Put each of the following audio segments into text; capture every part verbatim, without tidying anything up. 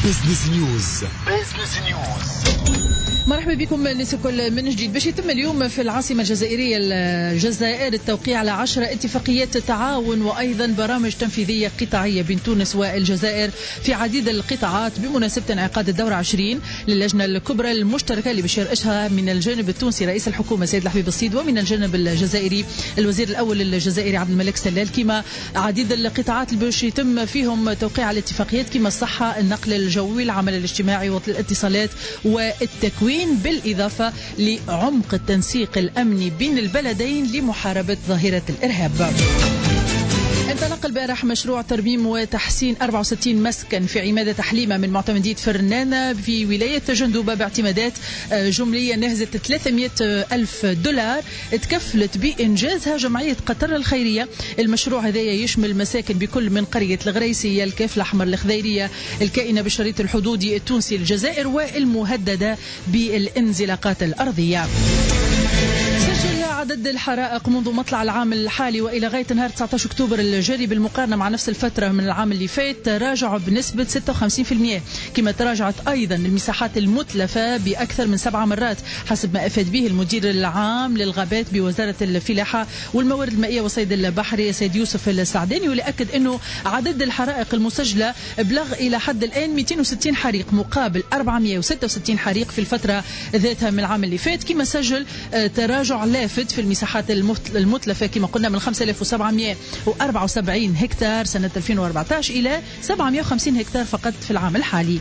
بزنس نيوز. بزنس نيوز. مرحبا بكم الناس الكل من جديد. باش يتم اليوم في العاصمة الجزائرية الجزائر التوقيع على عشر اتفاقيات تعاون وأيضا برامج تنفيذية قطاعية بين تونس والجزائر في عديد القطاعات بمناسبة انعقاد الدورة عشرين للجنة الكبرى المشتركة اللي باش يرأسها من الجانب التونسي رئيس الحكومة سيد الحبيب الصيد، ومن الجانب الجزائري الوزير الأول الجزائري عبد الملك سلال. كما عديد القطاعات اللي باش يتم فيهم توقيع الاتفاقيات كما الصحة، النقل الجوي، العمل الاجتماعي والاتصالات والتكوين، بالإضافة لعمق التنسيق الأمني بين البلدين لمحاربة ظاهرة الإرهاب. انطلق البارح مشروع ترميم وتحسين أربعة وستين مسكن في عمادة حليمة من معتمدية فرنانة في ولاية جندوبة باعتمادات جملية نهزت ثلاثمئة ألف دولار تكفلت بإنجازها جمعية قطر الخيرية. المشروع هذا يشمل مساكن بكل من قرية الغريسية، الكاف الأحمر، الخضيرية الكائنة بالشريط الحدودي التونسي الجزائر والمهددة بالانزلاقات الأرضية. سجل عدد الحرائق منذ مطلع العام الحالي وإلى غاية نهار تسعة عشر أكتوبر الجاري بالمقارنة مع نفس الفترة من العام اللي فات تراجع بنسبة ستة وخمسين بالمئة. كما تراجعت أيضا المساحات المتلفة بأكثر من سبع مرات حسب ما أفاد به المدير العام للغابات بوزارة الفلاحة والموارد المائية والصيد البحري سيد يوسف السعداني، واللي أكد أنه عدد الحرائق المسجلة بلغ إلى حد الآن مئتين وستين حريق مقابل أربعمئة وستة وستين حريق في الفترة ذاتها من العام اللي فات. كما سجل تراجع لافت في المساحات المتلفة كما قلنا من خمسة آلاف وسبعمئة وأربعة وسبعين هكتار سنة ألفين وأربعة عشر إلى سبعمئة وخمسين هكتار فقط في العام الحالي.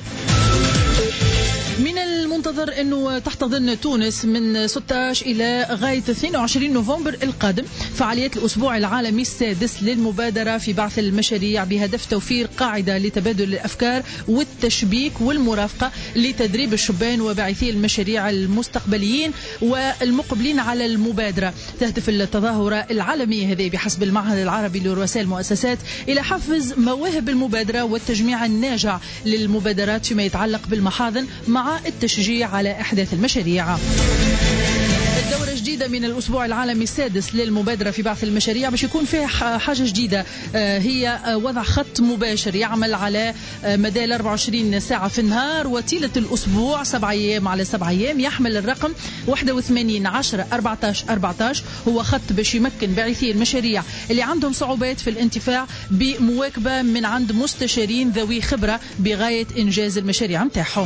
من المنتظر أنه تحتضن تونس من ستة عشر إلى غاية اثنين وعشرين نوفمبر القادم فعاليات الأسبوع العالمي السادس للمبادرة في بعث المشاريع بهدف توفير قاعدة لتبادل الأفكار والتشبيك والمرافقة لتدريب الشبان وباعثي المشاريع المستقبليين والمقبلين على المبادرة. تهدف التظاهرة العالمية هذه بحسب المعهد العربي لرؤساء المؤسسات إلى حفز مواهب المبادرة والتجميع الناجع للمبادرات فيما يتعلق بالمحاضن مع التشجيع على إحداث المشاريع. الدورة جديدة من الأسبوع العالمي السادس للمبادرة في بعث المشاريع باش يكون فيها حاجة جديدة، هي وضع خط مباشر يعمل على مدى أربعة وعشرين ساعة في النهار وطيلة الأسبوع سبعة أيام على سبعة أيام، يحمل الرقم واحد وثمانين عشرة أربعة عشر أربعة عشر. هو خط باش يمكن باعثي المشاريع اللي عندهم صعوبات في الانتفاع بمواكبة من عند مستشارين ذوي خبرة بغاية إنجاز المشاريع متاعهم.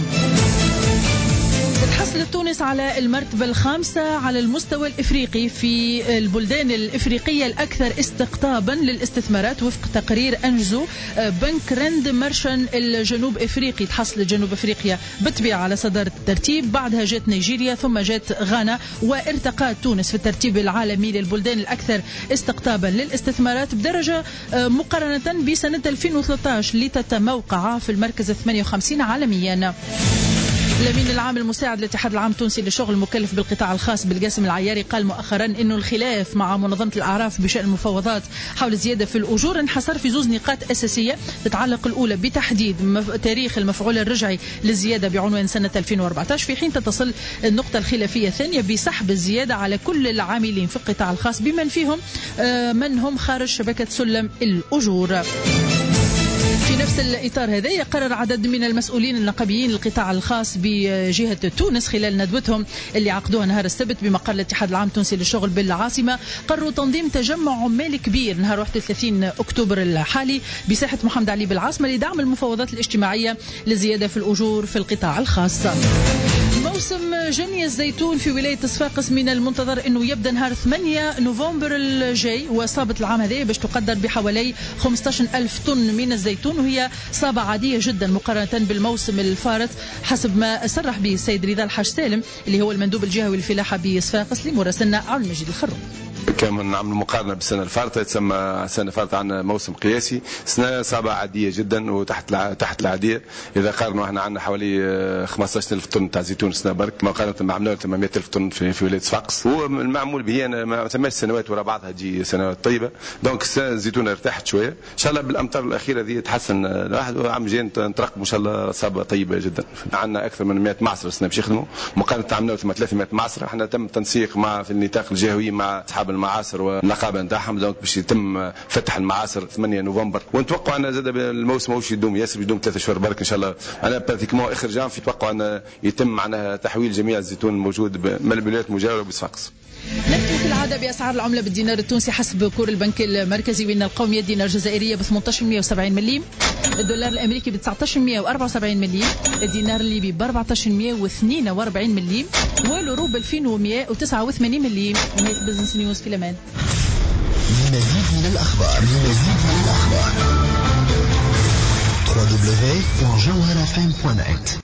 تحصل تونس على المرتبة الخامسة على المستوى الإفريقي في البلدان الإفريقية الأكثر استقطابا للاستثمارات وفق تقرير أنجزو بنك رند مرشن الجنوب إفريقي. تحصل جنوب إفريقيا بالطبيعة على صدارة الترتيب، بعدها جات نيجيريا ثم جات غانا، وارتقت تونس في الترتيب العالمي للبلدان الأكثر استقطابا للاستثمارات بدرجة مقارنة بسنة ألفين وثلاثة عشر لتتموقع في المركز الثمانية وخمسين عالميا. الأمين العام المساعد للاتحاد العام التونسي للشغل المكلف بالقطاع الخاص بالقاسم العياري قال مؤخرا أنه الخلاف مع منظمة الأعراف بشأن المفاوضات حول الزيادة في الأجور انحصر في زوز نقاط أساسية تتعلق الأولى بتحديد تاريخ المفعول الرجعي للزيادة بعنوان سنة ألفين وأربعة عشر، في حين تتصل النقطة الخلافية الثانية بسحب الزيادة على كل العاملين في القطاع الخاص بمن فيهم من هم خارج شبكة سلم الأجور. في نفس الإطار هذا يقرر عدد من المسؤولين النقابيين للقطاع الخاص بجهة تونس خلال ندوتهم اللي عقدوها نهار السبت بمقر الاتحاد العام التونسي للشغل بالعاصمة، قرروا تنظيم تجمع عمال كبير نهار واحد وثلاثين أكتوبر الحالي بساحة محمد علي بالعاصمة لدعم المفاوضات الاجتماعية لزيادة في الأجور في القطاع الخاص. موسم جني الزيتون في ولاية صفاقس من المنتظر أنه يبدأ نهار ثمانية نوفمبر الجاي، وصابة العام هذه باش تقدر بحوالي خمسة عشر ألف طن من الزيتون، وهي صابة عادية جدا مقارنة بالموسم الفارط حسب ما صرح به السيد رضا الحاج سالم اللي هو المندوب الجهوي للفلاحة بصفاقس لمراسلنا عبد المجيد الخروق. كما نعمل مقارنة بالسنة الفارطة، تسمى السنة الفارطة عندنا موسم قياسي، سنة صعبة عادية جدا وتحت تحت العادية. إذا قارنوا احنا عندنا حوالي خمسة عشر ألف طن تاع زيتون السنة برك مقارنه مع عملنا ثمانمائة ألف طن في, في ولايه صفاقس. والمعمول به انا ما ثماش سنوات ورا بعضها تجي سنوات طيبه. دونك الزيتونه ارتاحت شويه ان شاء الله بالامطار الاخيره ذي تحسن الواحد. عام جاي نترقب ان شاء الله صابه طيبه جدا. عندنا اكثر من مائة معصر السنه باش يخدموا مقارنه عملنا ثلاثمائة معصر. احنا تم التنسيق مع في النطاق الجهوي مع اصحاب المعاصر والنقابه نتاعهم. دونك باش يتم فتح المعاصر ثمانية نوفمبر. ونتوقع ان زاد الموسم ماهوش يدوم ياسر يدوم ثلاثة شهور برك ان شاء الله. انا براتيكمون اخر جام في توقع ان يتم معناها تحويل جميع الزيتون الموجود من البلاد المجاوره بصفاقس. نبدو في العادة بأسعار العملة بالدينار التونسي حسب كور البنك المركزي وين القومية الدينار الجزائرية ب ثمانية عشر مئة وسبعين مليم، الدولار الأمريكي ب تسعة عشر مئة وأربعة وسبعين مليم، الدينار الليبي ب أربعة عشر مئة واثنين وأربعين مليم، والروب ألفين ومئة وتسعة وثمانين مليم. ونهاية بزنس نيوز في الأمان. لمزيد من الأخبار لمزيد من الأخبار دبليو دبليو دبليو دوت جوهر إف إم دوت نت.